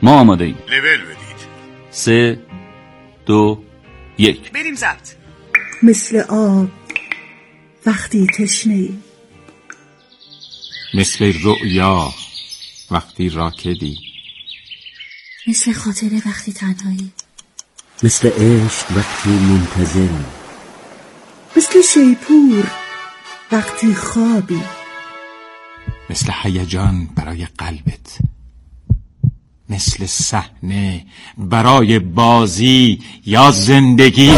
ما آماده ایم. لول بدید. 3 2 1 بریم ضبط. مثل آب وقتی تشنه‌ای، مثل رؤیا وقتی راکدی، مثل خاطره وقتی تنهایی، مثل عشق وقتی منتظری، مثل شیپور وقتی خوابی، مثل هیجان برای قلبت، مثل صحنه برای بازی یا زندگی.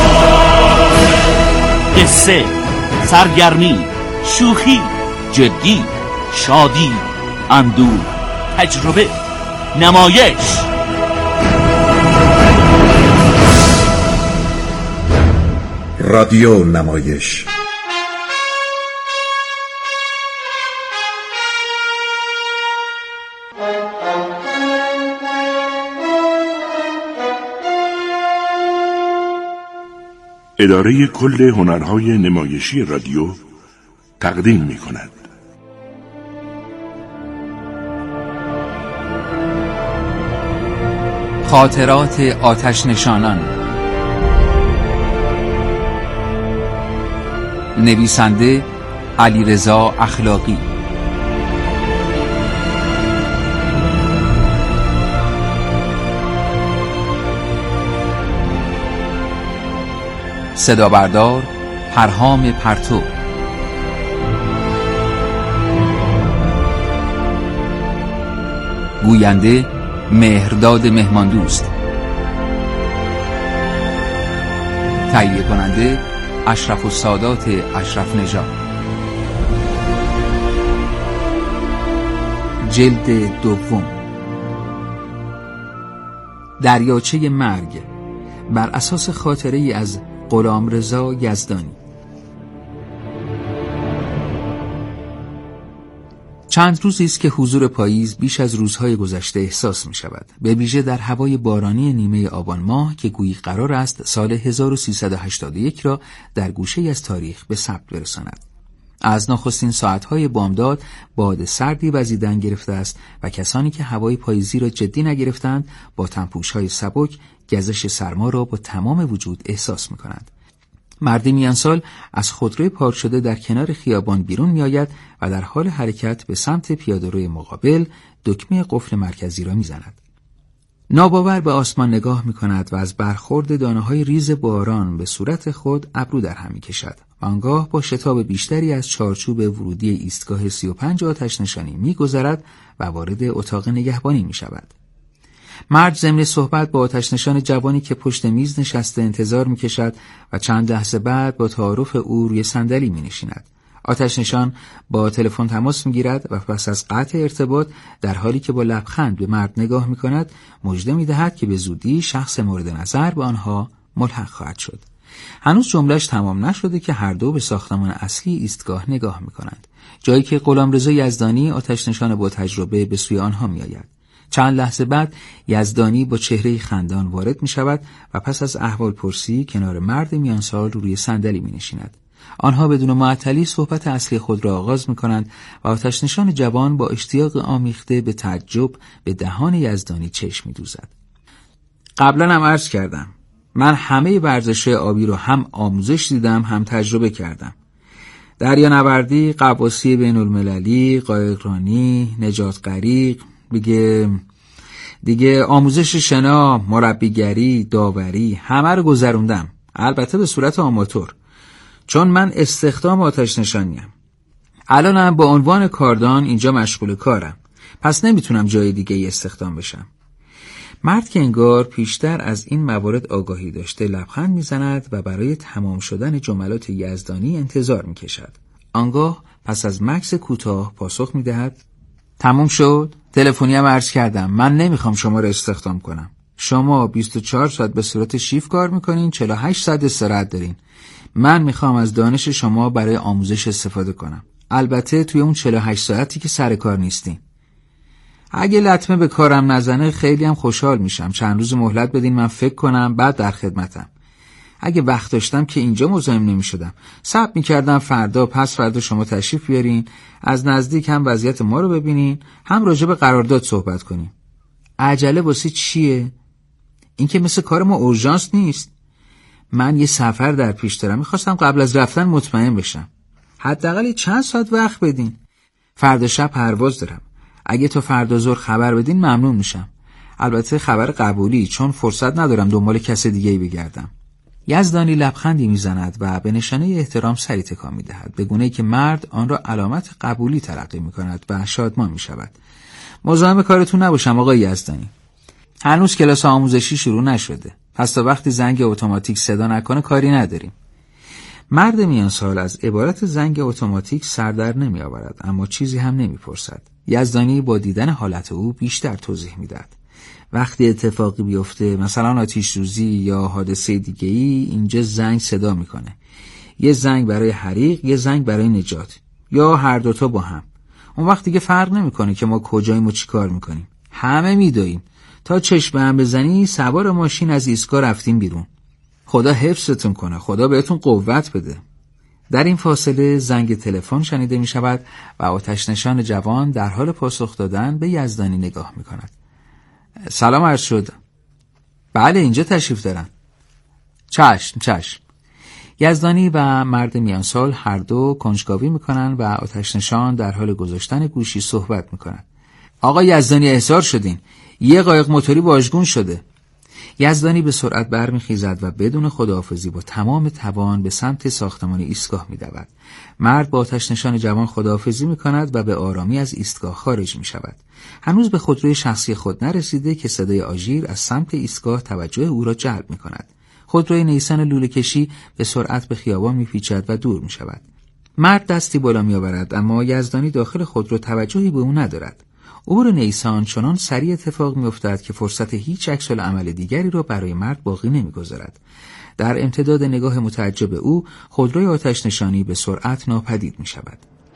قصه، سرگرمی، شوخی، جدی، شادی، اندوه، تجربه، نمایش. رادیو نمایش. اداره کل هنرهای نمایشی رادیو تقدیم می کند. خاطرات آتش نشانان. نویسنده علیرضا اخلاقی. صدا بردار پرهام پرتو. گوینده مهرداد مهماندوست. تهیه کننده اشرف السادات اشرف نژاد. جلد دوم. دریاچه مرگ، بر اساس خاطره‌ای از غلامرضا یزدانی. چند روزی است که حضور پاییز بیش از روزهای گذشته احساس می شود، به ویژه در هوای بارانی نیمه آبان ماه که گویی قرار است سال 1381 را در گوشه‌ای از تاریخ به ثبت برساند. از نخستین ساعتهای بامداد باد سردی وزیدن گرفته است و کسانی که هوای پاییزی را جدی نگرفتند با تنپوش‌های سبک گزش سرما را با تمام وجود احساس می کنند. مردی میان سال از خودروی پارک شده در کنار خیابان بیرون می آید و در حال حرکت به سمت پیاده‌روی مقابل دکمه قفل مرکزی را می زند. ناباور به آسمان نگاه می کند و از برخورد دانه‌های ریز باران به صورت خود ابرو در هم می کشد. آنگاه با شتاب بیشتری از چارچوب ورودی ایستگاه 35 آتش نشانی می گذرد و وارد اتاق نگهبانی می شود. مرد ضمن صحبت با آتش نشان جوانی که پشت میز نشسته انتظار می کشد و چند لحظه بعد با تعارف او روی صندلی می نشیند. آتش نشان با تلفن تماس می گیرد و پس از قطع ارتباط در حالی که با لبخند به مرد نگاه می کند مژده می دهد که به زودی شخص مورد نظر به آنها ملحق خواهد شد. هنوز جمله‌اش تمام نشده که هر دو به ساختمان اصلی ایستگاه نگاه می کنند، جایی که غلامرضا یزدانی آتش نشان با تجربه به سوی آنها می آید. چند لحظه بعد یزدانی با چهره خندان وارد می شود و پس از احوال پرسی کنار مرد میان سال روی صندلی می نشیند. آنها بدون معطلی صحبت اصلی خود را آغاز می کنند و آتش نشان جوان با اشتیاق آمیخته به تعجب به دهان یزدانی چشم می دوزد. قبلا هم عرض کردم من همه ورزش‌های آبی رو هم آموزش دیدم هم تجربه کردم. دریانوردی، غواصی بین‌المللی، قایقرانی، نجات غریق، دیگه آموزش شنا، مربیگری، داوری، همه رو گذروندم، البته به صورت آماتور، چون من استخدام آتش نشانیم. الانم با عنوان کاردان اینجا مشغول کارم، پس نمیتونم جای دیگه ای استخدام بشم. مرد که انگار پیشتر از این موارد آگاهی داشته لبخند میزند و برای تمام شدن جملات یزدانی انتظار میکشد. آنگاه پس از مکث کوتاه پاسخ میدهد: تموم شد؟ تلفنی هم عرض کردم من نمیخوام شما رو استخدام کنم. شما 24 ساعت به صورت شیفت کار میکنین، 48 ساعت استراحت دارین. من میخوام از دانش شما برای آموزش استفاده کنم، البته توی اون 48 ساعتی که سر کار نیستین. اگه لطمه به کارم نزنه خیلی هم خوشحال میشم. چند روز مهلت بدین من فکر کنم، بعد در خدمتم. اگه وقت داشتم که اینجا مزاحم نمیشدم، صبر میکردم فردا پس فردا شما تشریف بیارین، از نزدیک هم وضعیت ما رو ببینین، هم راجع به قرارداد صحبت کنیم. عجله واسه چیه؟ این که مثل کار ما اورژانس نیست. من یه سفر در پیش دارم، میخواستم قبل از رفتن مطمئن بشم. حداقل چند ساعت وقت بدین. فردا شب پرواز دارم. اگه تا فردا ظهر خبر بدین ممنون میشم. البته خبر قبولی، چون فرصت ندارم دنبال کس دیگه‌ای بگردم. یزدانی لبخندی میزند و به نشانه احترام سری تکان میدهد، به گونه‌ای که مرد آن را علامت قبولی تلقی میکند و شادمان میشود. مزاحم کارتون نباشم آقای یزدانی. هنوز کلاس آموزشی شروع نشده، پس تا وقتی زنگ اتوماتیک صدا نکنه کاری نداریم. مرد میان سال از عبارت زنگ اتوماتیک سر در نمی آورد، اما چیزی هم نمی پرسد. یزدانی با دیدن حالت او بیشتر توضیح میدهد. وقتی اتفاقی بیفته، مثلا آتش سوزی یا حادثه دیگه‌ای، اینجا زنگ صدا میکنه. یه زنگ برای حریق، یه زنگ برای نجات، یا هر دوتا با هم. اون وقت دیگه فرق نمیکنه که ما کجاییم و چی کار میکنیم. همه میدویم. تا چشم به هم بزنی سوار ماشین از ایستگاه رفتیم بیرون. خدا حفظتون کنه، خدا بهتون قوت بده. در این فاصله زنگ تلفن شنیده می شود و آتش نشان جوان در حال پاسخ دادن به یزدانی نگاه می کند. سلام عرض شد. بله اینجا تشریف دارن. چشم. یزدانی و مرد میانسال هر دو کنجکاوی می کنند و آتش نشان در حال گذاشتن گوشی صحبت می کند. آقا یزدانی احضار شدین. یه قایق موتوری واژگون شده. یزدانی به سرعت برمیخیزد و بدون خداحافظی با تمام توان به سمت ساختمان ایستگاه می‌دود. مرد با آتش نشان جوان خداحافظی می‌کند و به آرامی از ایستگاه خارج می‌شود. هنوز به خودروی شخصی خود نرسیده که صدای آژیر از سمت ایستگاه توجه او را جلب می‌کند. خودروی نیسان لوله‌کشی به سرعت به خیابان می‌پیچد و دور می‌شود. مرد دستی بالا می‌آورد، اما یزدانی داخل خودرو توجهی به او ندارد. عبور نیسان چنان سریع اتفاق می‌افتد که فرصت هیچ عکس‌العمل دیگری را برای مرد باقی نمی‌گذارد. در امتداد نگاه متعجب او، خودروی آتش نشانی به سرعت ناپدید می‌شود.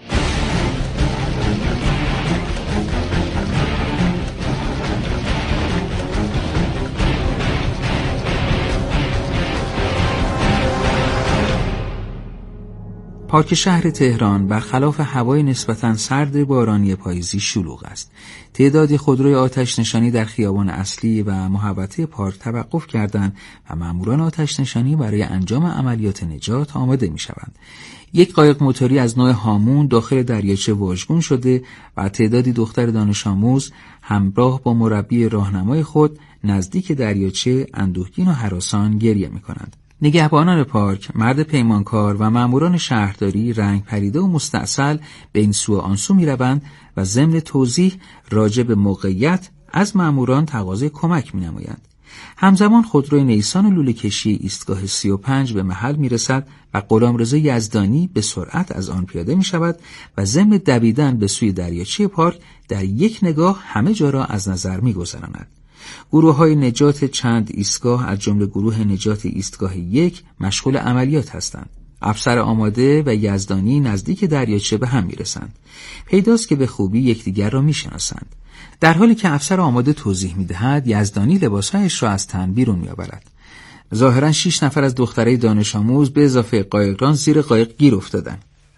پارک شهر تهران برخلاف هوای نسبتاً سرد بارانی پاییزی شلوغ است. تعدادی خودروی آتش نشانی در خیابان اصلی و محوطه پارک توقف کردند و ماموران آتش نشانی برای انجام عملیات نجات آماده می‌شوند. یک قایق موتوری از نوع هامون داخل دریاچه واژگون شده و تعدادی دختر دانش آموز همراه با مربی راهنمای خود نزدیک دریاچه اندوهگین و هراسان گریه می‌کنند. نگهبانان پارک، مرد پیمانکار و ماموران شهرداری رنگ پریده و مستعسل به این سو و آن سو می‌روند و ضمن توضیح راجع به موقعیت از ماموران تقاضای کمک می‌نمایند. همزمان خودروی نیسان لوله‌کشی ایستگاه 35 به محل می‌رسد و غلامرضا یزدانی به سرعت از آن پیاده می‌شود و ضمن دویدن به سوی دریاچه پارک در یک نگاه همه جا را از نظر می‌گذراند. گروه‌های نجات چند ایستگاه از جمله گروه نجات ایستگاه 1 مشغول عملیات هستند. افسر آماده و یزدانی نزدیک دریاچه به هم میرسند. پیداست که به خوبی یکدیگر را میشناسند. در حالی که افسر آماده توضیح میدهد، یزدانی لباسهایش را از تن بیرون میآورد. ظاهراً 6 نفر از دخترای دانش آموز به اضافه قایقران زیر قایق گیر افتادند.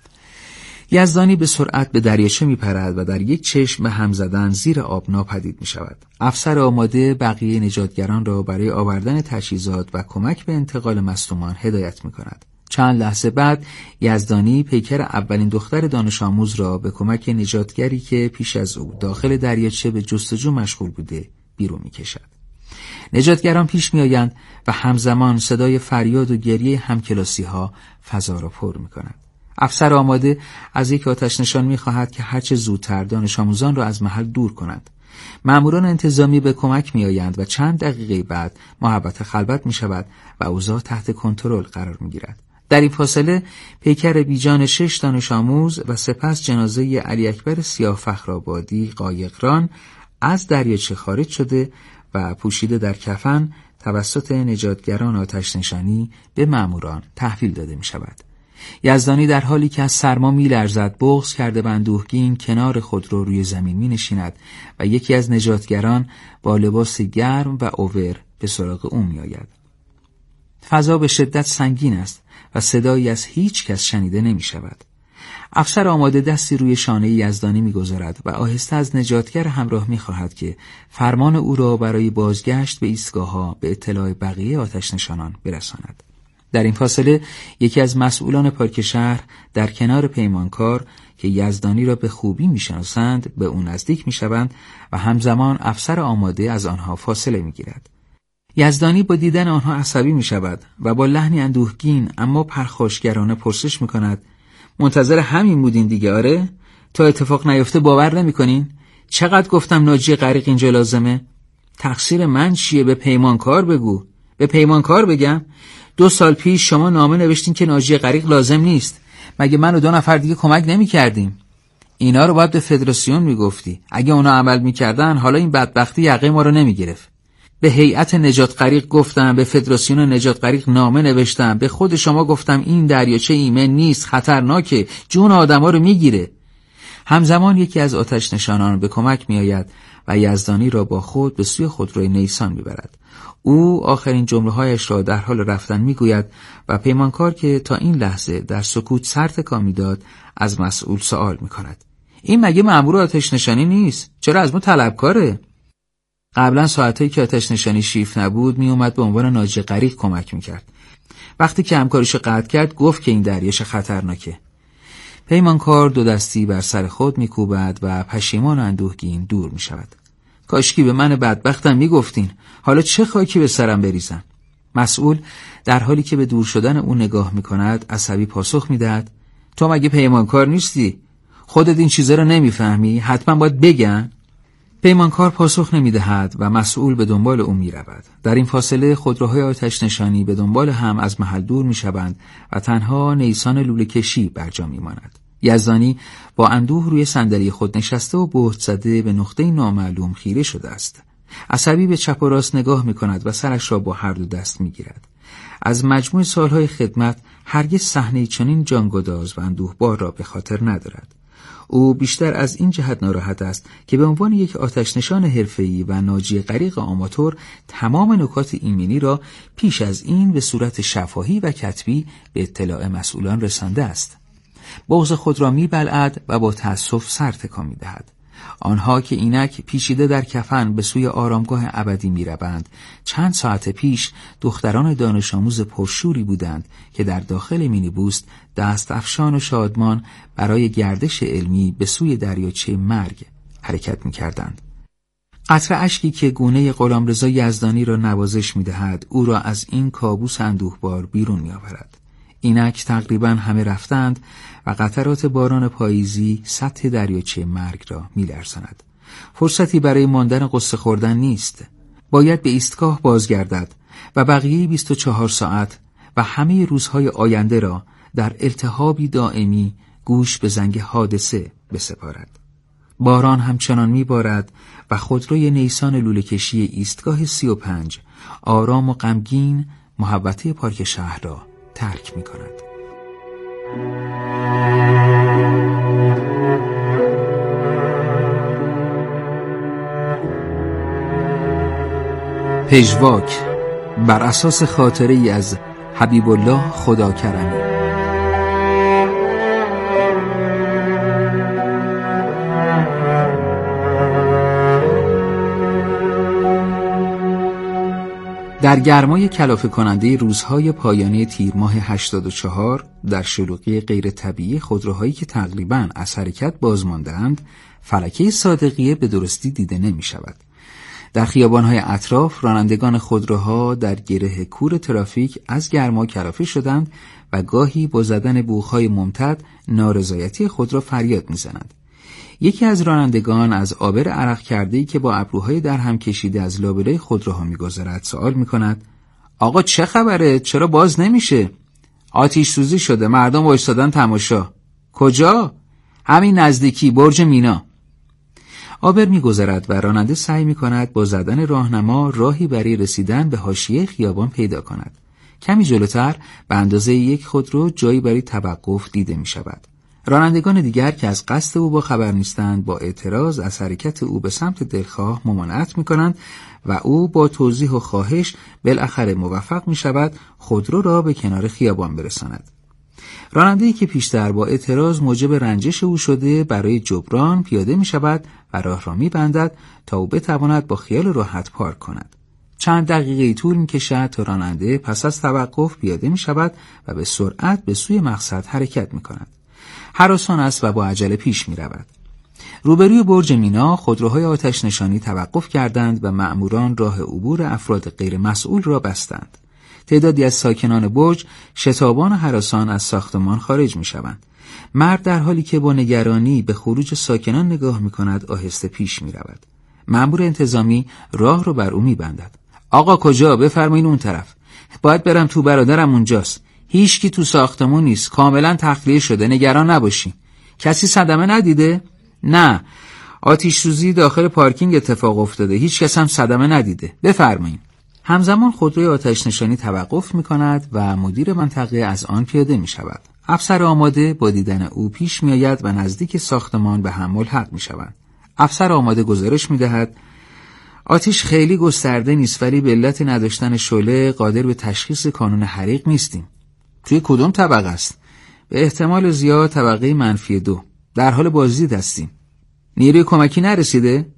یزدانی به سرعت به دریاچه میپرد و در یک چشم به هم زدن زیر آب ناپدید می شود. افسر آماده بقیه نجاتگران را برای آوردن تجهیزات و کمک به انتقال مصدومان هدایت می کند. چند لحظه بعد یزدانی پیکر اولین دختر دانش آموز را به کمک نجاتگری که پیش از او داخل دریاچه به جستجو مشغول بوده بیرون می کشد. نجاتگران پیش می آیند و همزمان صدای فریاد و گریه همکلاسی‌ها فضا را پر می کند. افسر آماده از یک آتش نشان می‌خواهد که هرچه زودتر دانش آموزان را از محل دور کنند. ماموران انتظامی به کمک می‌آیند و چند دقیقه بعد محوطه خلوت می‌شود و اوضاع تحت کنترل قرار می‌گیرد. در این فاصله پیکر بیجان 6 دانش آموز و سپس جنازه علی اکبر سیاه‌فخرآبادی قایقران از دریاچه خارج شده و پوشیده در کفن توسط نجاتگران آتش نشانی به ماموران تحویل داده می‌شود. یزدانی در حالی که از سرما می‌لرزد بغض کرده و اندوهگین کنار خود روی زمین می‌نشیند و یکی از نجاتگران با لباس گرم و اوور به سراغ او می‌آید. فضا به شدت سنگین است و صدایی از هیچ کس شنیده نمی‌شود. افسر آماده دستی روی شانه یزدانی می‌گذارد و آهسته از نجاتگر همراه می‌خواهد که فرمان او را برای بازگشت به ایستگاه‌ها به اطلاع بقیه آتش‌نشانان برساند. در این فاصله یکی از مسئولان پارک شهر در کنار پیمانکار که یزدانی را به خوبی می‌شناسند به او نزدیک می‌شوند و همزمان افسر آماده از آنها فاصله می‌گیرد. یزدانی با دیدن آنها عصبی می‌شود و با لحنی اندوهگین اما پرخاشگرانه پرسش می‌کند: منتظر همین بودین دیگه؟ آره؟ تا اتفاق نیفته باور نمی‌کنین؟ چقدر گفتم ناجی غریق اینجا لازمه؟ تقصیر من چیه؟ به پیمانکار بگو. به پیمانکار بگم؟ 2 سال پیش شما نامه نوشتین که ناجی غریق لازم نیست. مگه من و 2 نفر دیگه کمک نمی‌کردیم؟ اینا رو باید به فدراسیون میگفتی. اگه اونا عمل می‌کردن حالا این بدبختی یقه ما رو نمی‌گرفت. به هیئت نجات غریق گفتم، به فدراسیون نجات غریق نامه نوشتم، به خود شما گفتم این دریاچه ایمن نیست، خطرناکه، جون آدما رو میگیره. همزمان یکی از آتش نشانان به کمک میآید و یزدانی را با خود به سوی خودروی نیسان میبرد. او آخرین جمله‌هایش را در حال رفتن میگوید و پیمانکار که تا این لحظه در سکوت سر تکان میداد از مسئول سوال میکند: این مگه مأمور آتش نشانی نیست؟ چرا از ما طلبکاره؟ قبلا ساعتایی که آتش نشانی شیف نبود می اومد به عنوان ناجی غریق کمک میکرد. وقتی که همکاریشو قطع کرد گفت که این دریاچه خطرناکه. پیمانکار 2 دستی بر سر خود میکوبد و پشیمان و اندوهگین دور میشود. کاشکی به من بدبختم میگفتین، حالا چه خاکی به سرم بریزم؟ مسئول در حالی که به دور شدن او نگاه میکند عصبی پاسخ میدهد: تو مگه پیمانکار نیستی؟ خودت این چیزا رو نمیفهمی؟ حتما باید بگن. پیمانکار پاسخ نمیدهد و مسئول به دنبال او میرود. در این فاصله خودروهای آتش نشانی به دنبال هم از محل دور میشوند و تنها نیسان لوله کشی برجا میماند. یزدانی با اندوه روی صندلی خود نشسته و بهت زده به نقطه نامعلوم خیره شده است. عصبی به چپ و راست نگاه میکند و سرش را با هر 2 دست میگیرد. از مجموع سالهای خدمت هرگز صحنه چنین جانگداز و اندوهبار را به خاطر ندارد. او بیشتر از این جهت ناراحت است که به عنوان یک آتش‌نشان حرفه‌ای و ناجی غریق آماتور تمام نکات ایمنی را پیش از این به صورت شفاهی و کتبی به اطلاع مسئولان رسانده است. بغض خود را می‌بلعد و با تأسف سر تکان می‌دهد. آنها که اینک پیچیده در کفن به سوی آرامگاه ابدی می‌روند، چند ساعت پیش دختران دانش آموز پرشوری بودند که در داخل مینیبوس دست افشان و شادمان برای گردش علمی به سوی دریاچه مرگ حرکت می‌کردند. قطره اشکی که گونه غلامرضا یزدانی را نوازش می‌دهد او را از این کابوس اندوهبار بیرون می‌آورد. اینک تقریباً همه رفتند و قطرات باران پاییزی سطح دریاچه مرگ را می‌لرزاند. فرصتی برای ماندن قصه خوردن نیست. باید به ایستگاه بازگردد و بقیه 24 ساعت و همه روزهای آینده را در التهابی دائمی گوش به زنگ حادثه بسپارد. باران همچنان می‌بارد و خودروی نیسان لوله کشی ایستگاه 35 آرام و غمگین محوطه پارک شهر را ترک می‌کند. پژواک بر اساس خاطره‌ای از حبیب الله خداکرمی. در گرمای کلافه کننده روزهای پایانی تیر ماه 84 در شلوغی غیر طبیعی خودروهایی که تقریباً از حرکت باز مانده‌اند، فلکه صادقیه به درستی دیده نمی شود. در خیابان‌های اطراف رانندگان خودروها در گره کور ترافیک از گرما کلافه شدند و گاهی با زدن بوق‌های ممتد نارضایتی خود را فریاد می‌زنند. یکی از رانندگان از آبر عرق کرده‌ای که با ابروهای در هم کشیده از لابلای خودروها می‌گذرد سوال می‌کند: آقا چه خبره؟ چرا باز نمیشه؟ آتش سوزی شده، مردم وایسادن تماشا. کجا؟ همین نزدیکی برج مینا. آبر می‌گذرد و راننده سعی می‌کند با زدن راهنما راهی برای رسیدن به حاشیه خیابان پیدا کند. کمی جلوتر به اندازه یک خودرو جایی برای توقف دیده می‌شود. رانندگان دیگر که از قصد او با خبر نیستند با اعتراض از حرکت او به سمت دلخواه ممانعت می‌کنند و او با توضیح و خواهش بالاخره موفق می‌شود خودرو را به کنار خیابان برساند. راننده‌ای که پیشتر با اعتراض موجب رنجش او شده برای جبران پیاده می شود و راه را می بندد تا او بتواند با خیال راحت پارک کند. چند دقیقه طول می کشد تا راننده پس از توقف پیاده می شود و به سرعت به سوی مقصد حرکت می کند. هراسان است و با عجله پیش می رود. روبروی برج مینا خودروهای آتش نشانی توقف کردند و مأموران راه عبور افراد غیر مسئول را بستند. تعدادی از ساکنان برج شتابان و هراسان از ساختمان خارج می شوند. مرد در حالی که با نگرانی به خروج ساکنان نگاه می کند آهسته پیش می رود. مأمور انتظامی راه رو بر او می بندد. آقا کجا؟ بفرمایین اون طرف. باید برم تو، برادرم اونجاست. هیچکی تو ساختمون نیست، کاملا تخلیه شده، نگران نباشی. کسی صدمه ندیده؟ نه، آتش سوزی داخل پارکینگ اتفاق افتاده، هیچ کس هم صدمه ندیده. بفرمایین. همزمان خودروی آتش نشانی توقف می کند و مدیر منطقه از آن پیاده می شود. افسر آماده با دیدن او پیش می آید و نزدیک ساختمان به هم ملحق می شود. افسر آماده گزارش می دهد آتش خیلی گسترده نیست، ولی به علت نداشتن شعله قادر به تشخیص کانون حریق نیستیم. توی کدوم طبقه است؟ به احتمال زیاد طبقه -2. در حال بازدید هستیم. نیروی کمکی نرسیده؟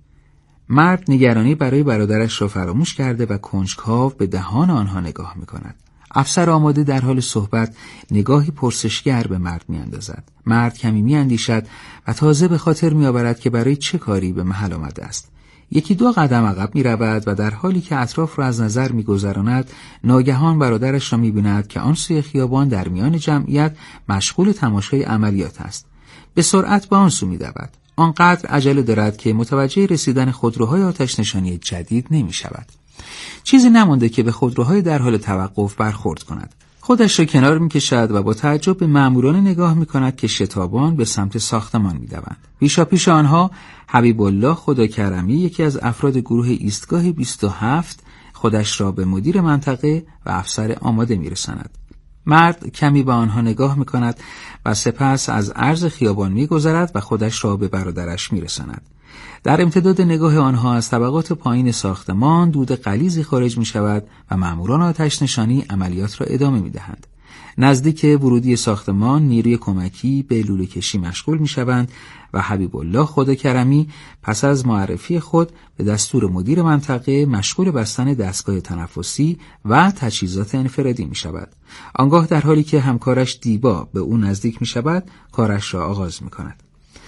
مرد نگرانی برای برادرش را فراموش کرده و کنجکاو به دهان آنها نگاه می کند. افسر آماده در حال صحبت نگاهی پرسشگر به مرد می اندازد. مرد کمی می اندیشد و تازه به خاطر می آورد که برای چه کاری به محل آمده است. یکی دو قدم عقب می رود و در حالی که اطراف را از نظر می گذراند ناگهان برادرش را می بیند که آن سوی خیابان در میان جمعیت مشغول تماشای عملیات است. به سرعت به آن سو می دود. آنقدر عجله دارد که متوجه رسیدن خودروهای آتش نشانی جدید نمی شود. چیزی نمانده که به خودروهای در حال توقف برخورد کند. خودش را کنار می کشد و با تعجب به ماموران نگاه می کند که شتابان به سمت ساختمان می دوند. پیشاپیش آنها حبیب الله خداکرمی، یکی از افراد گروه ایستگاه 27، خودش را به مدیر منطقه و افسر آماده می رساند. مرد کمی به آنها نگاه می کند و سپس از عرض خیابان می گذرد و خودش را به برادرش می رساند. در امتداد نگاه آنها از طبقات پایین ساختمان دود غلیظی خارج می شود و ماموران آتش نشانی عملیات را ادامه می دهند. نزدیک ورودی ساختمان نیروی کمکی به لوله کشی مشغول می شوند و حبیب الله خداکرمی پس از معرفی خود به دستور مدیر منطقه مشغول بستن دستگاه تنفسی و تجهیزات انفرادی می شود. آنگاه در حالی که همکارش دیبا به او نزدیک می شود کارش را آغاز می کند.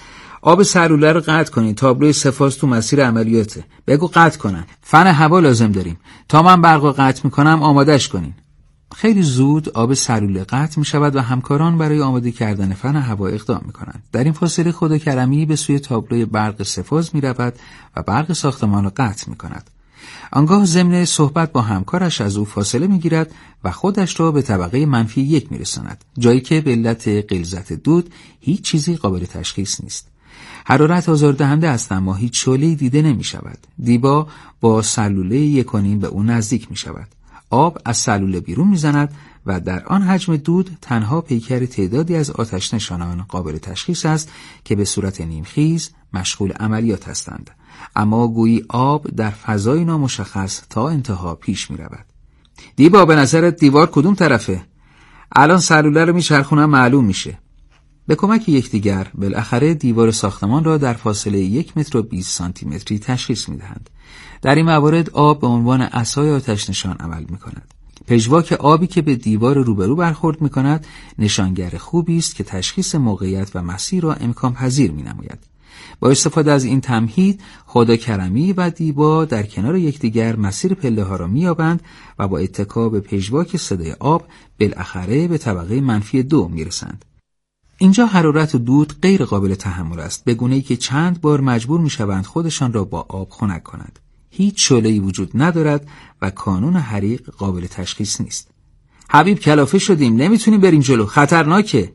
آب سلوله رو قطع کنین، تابلوی سه‌فاز تو مسیر عملیاته. بگو قطع کنن. فن هوا لازم داریم. تا من برق قطع میکنم آمادش کنین. خیلی زود آب سلوله قطع می شود و همکاران برای آماده کردن فن هوا اقدام می کنند. در این فاصله خداکرمی به سوی تابلوی برق سه‌فاز می رود و برق ساختمان را قطع می کند. آنگاه ضمن صحبت با همکارش از او فاصله می گیرد و خودش را به طبقه -1 می رساند، جایی که به علت غلظت دود هیچ چیزی قابل تشخیص نیست. حرارت آزاردهنده است اما هیچ شعله‌ای دیده نمی شود. دیبا با سلوله 1.5 به او نزدیک می شود. آب از سلوله بیرون می زند و در آن حجم دود تنها پیکر تعدادی از آتش نشانان قابل تشخیص است که به صورت نیمخیز مشغول عملیات هستند. اما گویی آب در فضای نامشخص تا انتها پیش می رود. دیبا به نظرت دیوار کدوم طرفه؟ الان سلوله رو می چرخونم معلوم میشه. به کمک یکدیگر بالاخره دیوار ساختمان را در فاصله 1 متر و 20 سانتی متری تشخیص می دهند. در این موارد آب به عنوان عصای آتش نشان عمل می کند. پژواک آبی که به دیوار روبرو برخورد می کند نشانگر خوبی است که تشخیص موقعیت و مسیر را امکان پذیر می نماید. با استفاده از این تمهید خداکرمی و دیبا در کنار یکدیگر مسیر پله ها را می یابند و با اتکا به پژواک صدای آب بالاخره به طبقه -2 می رسند. اینجا حرارت و دود غیر قابل تحمل است، به گونه‌ای که چند بار مجبور می شوند خودشان را با آب خنک کنند. هیچ شعله‌ای وجود ندارد و کانون حریق قابل تشخیص نیست. حبیب کلافه شدیم، نمیتونیم بریم جلو، خطرناکه.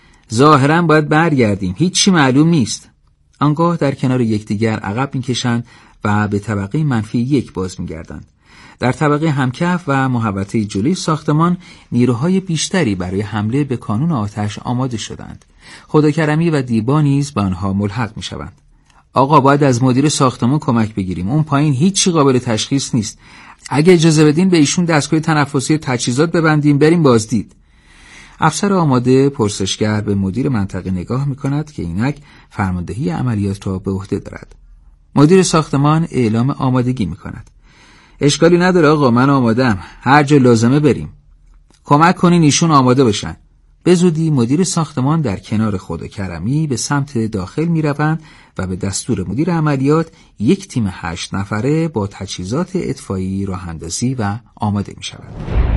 ظاهراً باید برگردیم، هیچی معلوم نیست. آنگاه در کنار یکدیگر عقب میکشند و به طبقه -1 باز میگردند. در طبقه همکف و محوطه جلوی ساختمان نیروهای بیشتری برای حمله به کانون آتش آماده شدند. خداکرمی و دیبا نیز به آنها ملحق میشوند. آقا باید از مدیر ساختمان کمک بگیریم، اون پایین هیچی قابل تشخیص نیست. اگه اجازه بدین به ایشون دستگاه تنفسی تجهیزات ببندیم بریم بازدید. افسر آماده پرسشگر به مدیر منطقه نگاه می‌کند که اینک فرماندهی عملیات را به عهده دارد. مدیر ساختمان اعلام آمادگی می‌کند. اشکالی نداره آقا، من آماده‌ام، هر جا لازمه بریم. کمک کنین ایشون آماده بشن. به زودی مدیر ساختمان در کنار خود کرمی به سمت داخل می‌روند و به دستور مدیر عملیات یک تیم 8 نفره با تجهیزات اطفایی راه‌اندازی و آماده می‌شوند.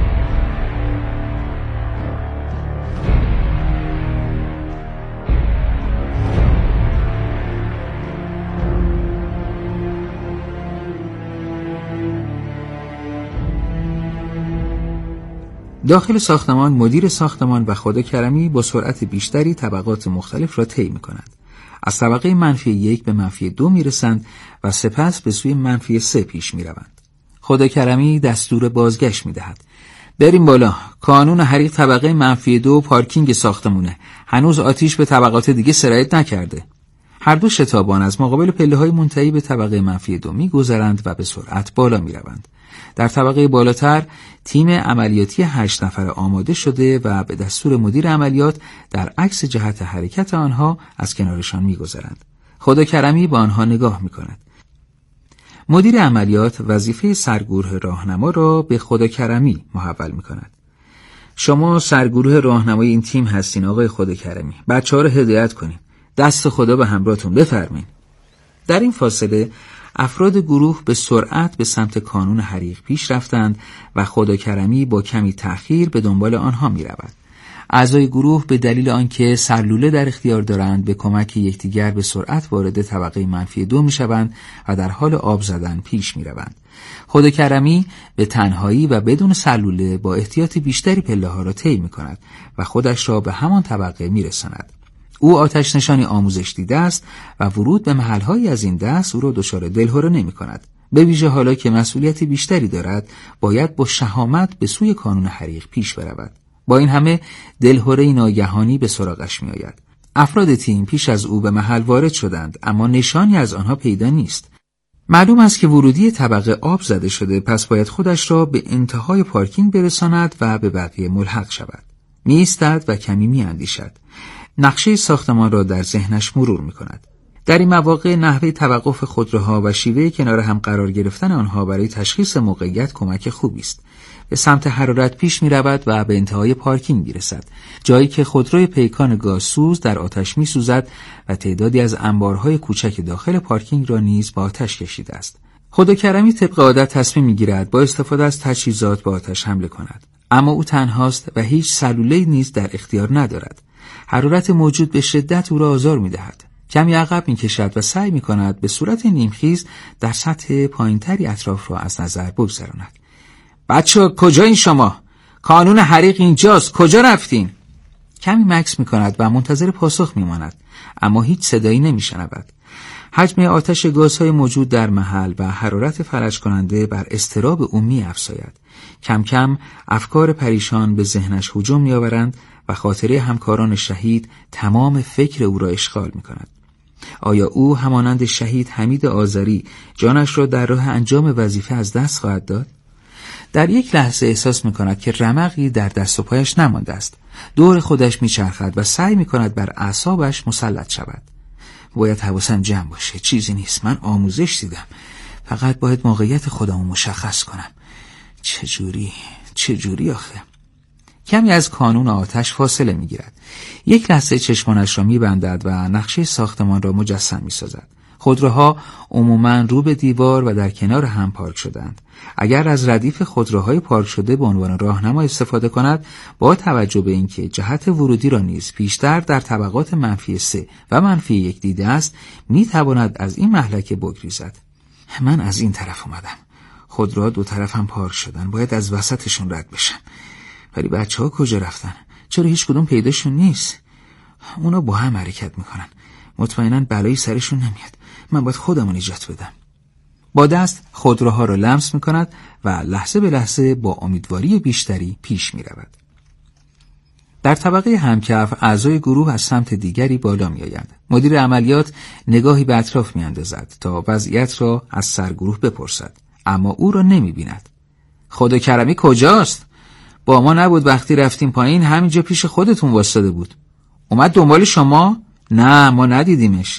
داخل ساختمان مدیر ساختمان و خود کرمی با سرعت بیشتری طبقات مختلف را طی می‌کنند. از طبقه -1 به -2 میرسند و سپس به سوی -3 پیش میروند. خود کرمی دستور بازگشت میدهد. بریم بالا. کانون حریق طبقه -2 پارکینگ ساختمونه. هنوز آتیش به طبقات دیگه سرایت نکرده. هر دو شتابان از مقابل پله‌های منتهی به طبقه -2 میگذرند و به سرعت بالا میروند. در طبقه بالاتر تیم عملیاتی 8 نفره آماده شده و به دستور مدیر عملیات در عکس جهت حرکت آنها از کنارشان می‌گذرند. خود کرمی با آنها نگاه می‌کند. مدیر عملیات وظیفه سرگروه راهنما را به خود کرمی محول می‌کند. شما سرگروه راهنمای این تیم هستین آقای خود کرمی. بچه‌ها رو هدایت کنین. دست خدا به همراهتون، بفرمایید. در این فاصله افراد گروه به سرعت به سمت کانون حریق پیش رفتند و خدا کرمی با کمی تأخیر به دنبال آنها می رود. اعضای گروه به دلیل آنکه سرلوله در اختیار دارند به کمک یکدیگر به سرعت وارد طبقه -2 می شوند و در حال آب زدن پیش می روند. خدا کرمی به تنهایی و بدون سرلوله با احتیاط بیشتری پله ها را طی می کند و خودش را به همان طبقه می رساند. او آتش نشانی آموزش دیده است و ورود به محل‌های از این دست او را دچار دلهره نمی‌کند. به ویژه حالا که مسئولیت بیشتری دارد، باید با شهامت به سوی کانون حریق پیش برود. با این همه دلهره ناگهانی به سراغش می‌آید. افراد تیم پیش از او به محل وارد شدند، اما نشانی از آنها پیدا نیست. معلوم است که ورودی طبقه آب زده شده، پس باید خودش را به انتهای پارکینگ برساند و به بقیه ملحق شود. می‌ایستد و کمی می‌اندیشد. نقشه ساختمان را در ذهنش مرور می‌کند. در این مواقع نحوه توقف خودروها و شیوه کنار هم قرار گرفتن آنها برای تشخیص موقعیت کمک خوبی است. به سمت حرارت پیش می‌رود و به انتهای پارکینگ می‌رسد، جایی که خودروی پیکان گازسوز در آتش می‌سوزد و تعدادی از انبارهای کوچک داخل پارکینگ را نیز با آتش کشیده است. خدا کرمی طبق عادت تصمیم می‌گیرد با استفاده از تجهیزات با آتش حمله کند، اما او تنهاست و هیچ سلوله‌ای نیز در اختیار ندارد. حرارت موجود به شدت او را آزار می‌دهد. کمی عقب می‌کشد و سعی می‌کند به صورت نیمخیز در سطح پایین‌تری اطراف را از نظر بگذراند. بچه‌ها کجایین شما؟ کانون حریق اینجاست، کجا رفتین؟ کمی مکث می‌کند و منتظر پاسخ می‌ماند، اما هیچ صدایی نمی‌شنود. حجم آتش گازهای موجود در محل و حرارت فلج کننده بر اضطراب او می‌افزاید. کم کم افکار پریشان به ذهنش هجوم می‌آورند و خاطره همکاران شهید تمام فکر او را اشغال می‌کند. آیا او همانند شهید حمید آذری جانش را در راه انجام وظیفه از دست خواهد داد؟ در یک لحظه احساس می‌کند که رمقی در دست و پایش نمانده است. دور خودش می‌چرخد و سعی می‌کند بر اعصابش مسلط شود. باید حواسم جمع باشه، چیزی نیست، من آموزش دیدم، فقط باید موقعیت خودم رو مشخص کنم. چجوری آخه؟ کمی از کانون آتش فاصله می‌گیرد. یک لحظه چشمانش را می‌بندد و نقشه ساختمان را مجسم می‌سازد. خودروها عموماً رو به دیوار و در کنار هم پارک شدند. اگر از ردیف خودروهای پارک شده به عنوان راهنما استفاده کند، با توجه به اینکه جهت ورودی را نیز پیشتر در طبقات -3 و -1 دیده است، می‌تواند از این مهلکه بگریزد. من از این طرف اومدم. خودروها دو طرف هم پارک شدن، باید از وسطشون رد بشم. ولی بچه‌ها کجا رفتن؟ چرا هیچ کدوم پیداشون نیست؟ اونا با هم حرکت میکنن. مطمئناً بلایی سرشون نمیاد. من باید خودم رو نجات بدم. با دست خودروها را لمس میکند و لحظه به لحظه با امیدواری بیشتری پیش میرود. در طبقه همکف اعضای گروه از سمت دیگری بالا میآیند. مدیر عملیات نگاهی به اطراف میاندازد تا وضعیت را از سرگروه بپرسد، اما او را نمیبیند. خدا کرمی کجاست؟ با ما نبود، وقتی رفتیم پایین همینجا پیش خودتون واسطاده بود. اومد دنبال شما؟ نه، ما ندیدیمش.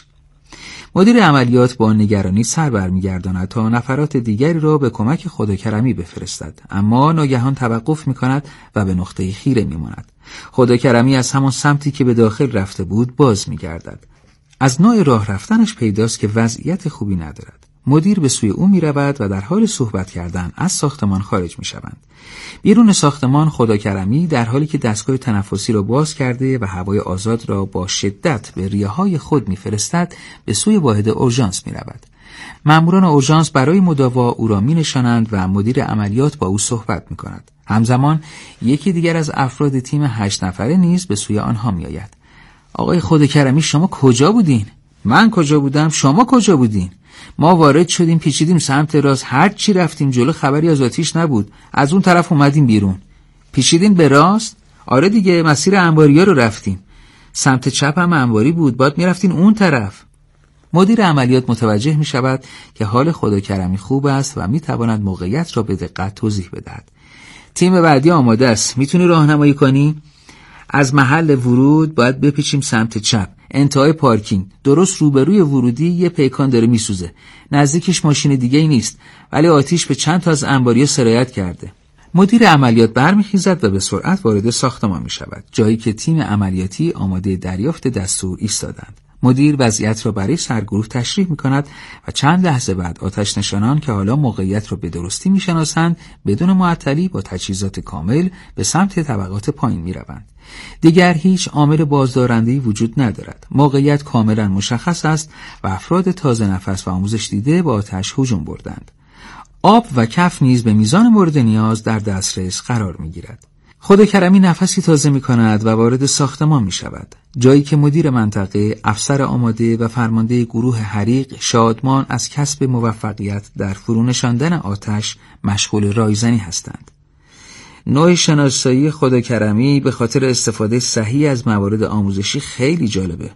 مدیر عملیات با نگرانی سر برمیگرداند تا نفرات دیگری را به کمک خدا کرمی بفرستد، اما ناگهان توقف می‌کند و به نقطه خیره می‌ماند. خدا کرمی از همان سمتی که به داخل رفته بود باز می‌گردد. از نوع راه رفتنش پیداست که وضعیت خوبی ندارد. مدیر به سوی او می‌رود و در حال صحبت کردن از ساختمان خارج می‌شوند. بیرون ساختمان خدا کرمی در حالی که دستگاه تنفسی را باز کرده و هوای آزاد را با شدت به ریه‌های خود می‌فرستد، به سوی واحد اورژانس می‌رود. ماموران اورژانس برای مداوا او را می‌نشانند و مدیر عملیات با او صحبت می‌کند. همزمان یکی دیگر از افراد تیم 8 نفره نیز به سوی آنها می‌آید. آقای خدا کرمی، شما کجا بودین؟ من کجا بودم؟ شما کجا بودین؟ ما وارد شدیم، پیچیدیم سمت راست، هر چی رفتیم جلو خبری از آتیش نبود. از اون طرف اومدیم بیرون. پیچیدین به راست؟ آره دیگه، مسیر انباریا رو رفتیم. سمت چپ هم انباری بود، باید میرفتین اون طرف. مدیر عملیات متوجه می شود که حال خدا کرمی خوب است و می تواند موقعیت را به دقت توضیح بدهد. تیم بعدی آماده است، میتونی راهنمایی کنی؟ از محل ورود باید بپیچیم سمت چپ، انتهای پارکینگ، درست روبروی ورودی یه پیکان داره میسوزه. نزدیکش ماشین دیگه ای نیست، ولی آتیش به چند تا از انباریا سرایت کرده. مدیر عملیات برمیخیزد و به سرعت وارد ساختمان میشود، جایی که تیم عملیاتی آماده دریافت دستور ایستادند. مدیر وضعیت را برای سرگروه تشریح می‌کند و چند لحظه بعد آتش نشانان که حالا موقعیت را به درستی می‌شناسند بدون معطلی با تجهیزات کامل به سمت طبقات پایین می‌روند. دیگر هیچ عامل بازدارنده‌ای وجود ندارد. موقعیت کاملا مشخص است و افراد تازه نفس و آموزش دیده با آتش هجوم بردند. آب و کف نیز به میزان مورد نیاز در دسترس قرار می‌گیرد. خدا کرمی نفسی تازه می‌کند و وارد ساختمان می‌شود، جایی که مدیر منطقه، افسر آماده و فرمانده گروه حریق شادمان از کسب موفقیت در فرونشاندن آتش مشغول رایزنی هستند. نوع شناسایی خدا کرمی به خاطر استفاده صحیح از موارد آموزشی خیلی جالبه.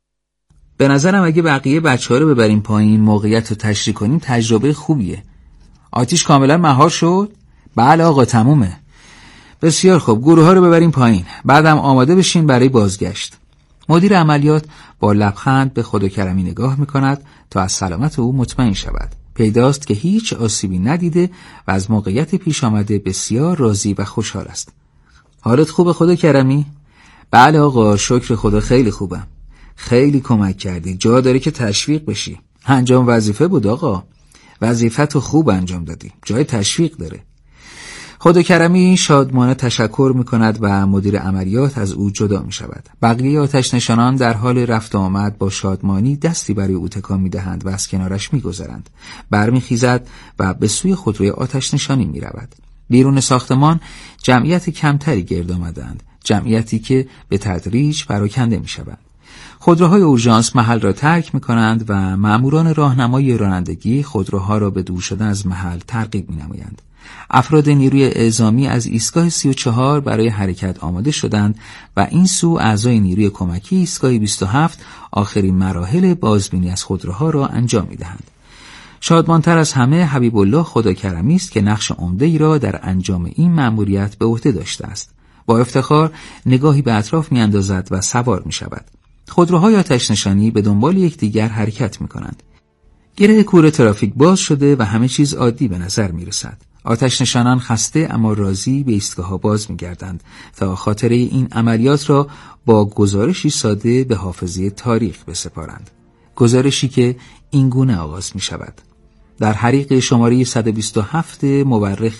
به نظرم اگه بقیه بچه‌ها رو ببریم پایین، موقعیت رو تشریح کنیم، تجربه خوبیه. آتیش کاملا مهار شد؟ بله آقا، تمومه. بسیار خوب، گروه ها رو ببریم پایین، بعدم آماده بشین برای بازگشت. مدیر عملیات با لبخند به خدا کرمی نگاه میکند تا از سلامت او مطمئن شود. پیداست که هیچ آسیبی ندیده و از موقعیت پیش آمده بسیار راضی و خوشحال است. حالت خوبه خدا کرمی؟ بله آقا، شکر خدا خیلی خوبم. خیلی کمک کردی، جا داره که تشویق بشی. انجام وظیفه بود آقا. وظیفه‌تو خوب انجام دادی، جای تشویق داره. خدا کرمی شادمانه تشکر می‌کند و مدیر عملیات از او جدا می‌شود. بقیه آتش نشانان در حال رفت و آمد با شادمانی دستی برای او تکان می‌دهند و از کنارش می‌گذرند. برمیخیزد و به سوی خودروی آتش نشانی می‌رود. بیرون ساختمان جمعیت کمتری گرد آمدند، جمعیتی که به تدریج پراکنده می‌شوند. خودروهای اورژانس محل را ترک می‌کنند و ماموران راهنمای رانندگی خودروها را به دور شدن از محل ترغیب می‌نمایند. افراد نیروی اعزامی از ایستگاه 34 برای حرکت آماده شدند و این سو اعضای نیروی کمکی ایستگاه 27 آخرین مراحل بازبینی از خودروها را انجام می‌دهند. شادمانتر از همه حبیب الله خدا کرمی است که نقش عمده‌ای را در انجام این مأموریت به عهده داشته است. با افتخار نگاهی به اطراف می‌اندازد و سوار می‌شود. خودروهای آتش نشانی به دنبال یکدیگر حرکت می‌کنند. گره کور ترافیک باز شده و همه چیز عادی به نظر می‌رسد. آتش نشانان خسته اما راضی به ایستگاه‌ها باز می‌گردند تا خاطره این عملیات را با گزارشی ساده به حافظه تاریخ بسپارند. گزارشی که اینگونه آغاز می‌شود: در حریق شماره 127 مورخ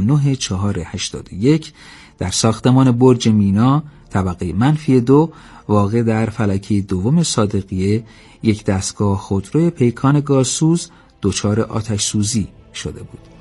29/4/81 در ساختمان برج مینا طبقه -2 واقع در فلکی دوم صادقیه، یک دستگاه خودرو پیکان گازسوز دچار آتش سوزی شده بود.